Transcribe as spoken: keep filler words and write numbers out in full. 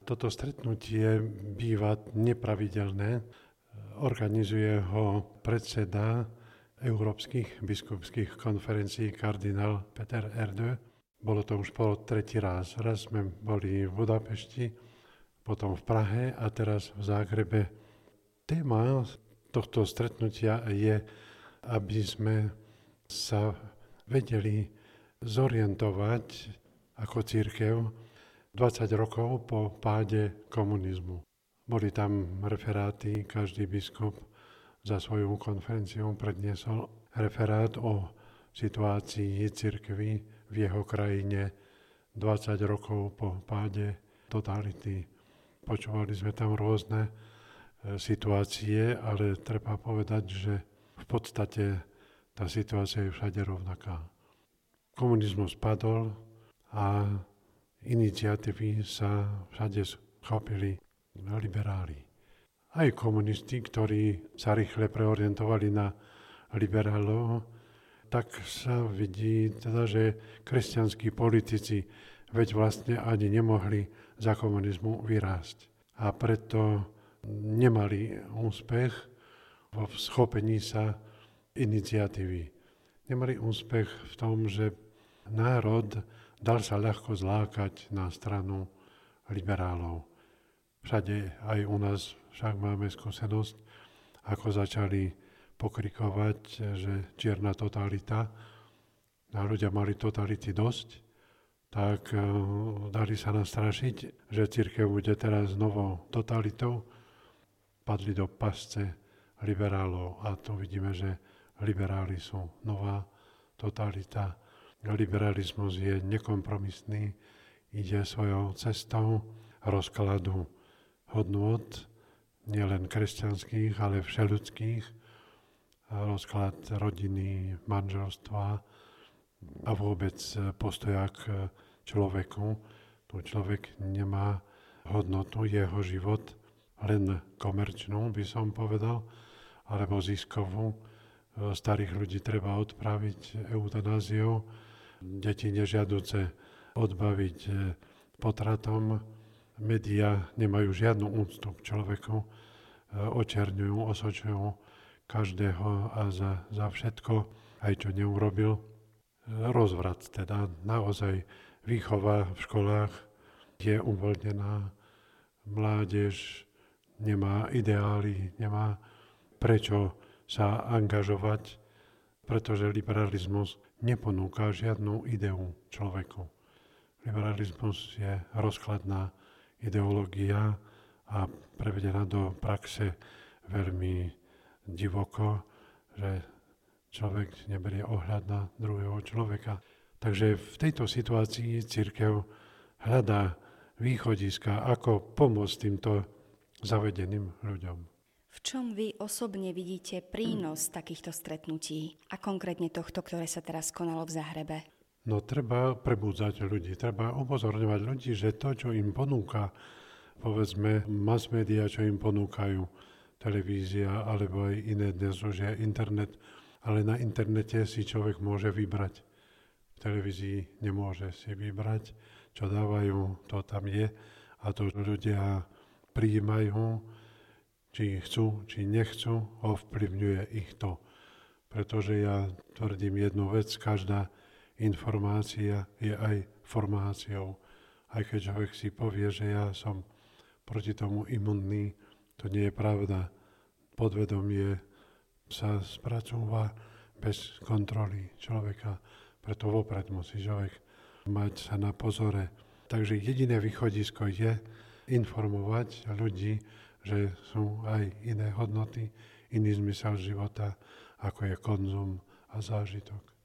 Toto stretnutie býva nepravidelné. Organizuje ho predseda Európskych biskupských konferencií kardinál Peter Erdő. Bolo to už po tretí raz. Raz sme boli v Budapešti, potom v Prahe a teraz v Záhrebe. Téma tohto stretnutia je, aby sme sa vedeli zorientovať ako cirkev dvadsať rokov po páde komunizmu. Boli tam referáty, každý biskup za svoju konferenciu predniesol referát o situácii cirkvi v jeho krajine dvadsať rokov po páde totality. Počúvali sme tam rôzne situácie, ale treba povedať, že v podstate tá situácia je všade rovnaká. Komunizmus padol a iniciatívy sa všade schopili liberáli. Aj komunisti, ktorí sa rýchle preorientovali na liberálov, tak sa vidí, teda, že kresťanskí politici veď vlastne ani nemohli za komunizmu vyrásť. A preto nemali úspech vo schopení sa iniciatívy. Nemali úspech v tom, že národ dal sa ľahko zlákať na stranu liberálov. Všade aj u nás však máme skúsenosť, ako začali pokrikovať, že čierna totalita, a ľudia mali totality dosť, tak dali sa nastrašiť, že cirkev bude teraz novou totalitou. Padli do pasce liberálov a tu vidíme, že liberáli sú nová totalita. Liberalizmus je nekompromisný, ide svojou cestou rozkladu hodnôt, nielen kresťanských, ale všeľudských, rozklad rodiny, manželstva a vôbec postoja k človeku. Tu človek nemá hodnotu, jeho život, len komerčnú, by som povedal, alebo ziskovú. Starých ľudí treba odpraviť eutanáziou, deti nežiaduce odbaviť potratom. Média nemajú žiadnu úctu k človeku, očerňujú, osočujú každého a za, za všetko, aj čo neurobil. Rozvrat teda, naozaj výchova v školách je uvoľnená, mládež nemá ideály, nemá prečo sa angažovať, pretože liberalizmus neponúka žiadnu ideu človeku. Liberalizmus je rozkladná ideológia a prevedená do praxe veľmi divoko, že človek neberie ohľad na druhého človeka. Takže v tejto situácii cirkev hľadá východiska, ako pomôcť týmto zavedeným ľuďom. V čom vy osobne vidíte prínos takýchto stretnutí a konkrétne tohto, ktoré sa teraz konalo v Záhrebe? No treba prebúdzať ľudí, treba upozorňovať ľudí, že to, čo im ponúka, povedzme, mass media, čo im ponúkajú, televízia alebo aj iné dnes už je internet, ale na internete si človek môže vybrať. V televízii nemôže si vybrať, čo dávajú, to tam je a to ľudia prijímajú, či chcú, či nechcú, ovplyvňuje ich to. Pretože ja tvrdím jednu vec, každá informácia je aj formáciou. Aj keď človek si povie, že ja som proti tomu imunný, to nie je pravda. Podvedomie sa spracúva bez kontroly človeka, preto vopred musí človek mať sa na pozore. Takže jediné východisko je informovať ľudí, že sú aj iné hodnoty, iný zmysel života, ako je konzum a zážitok.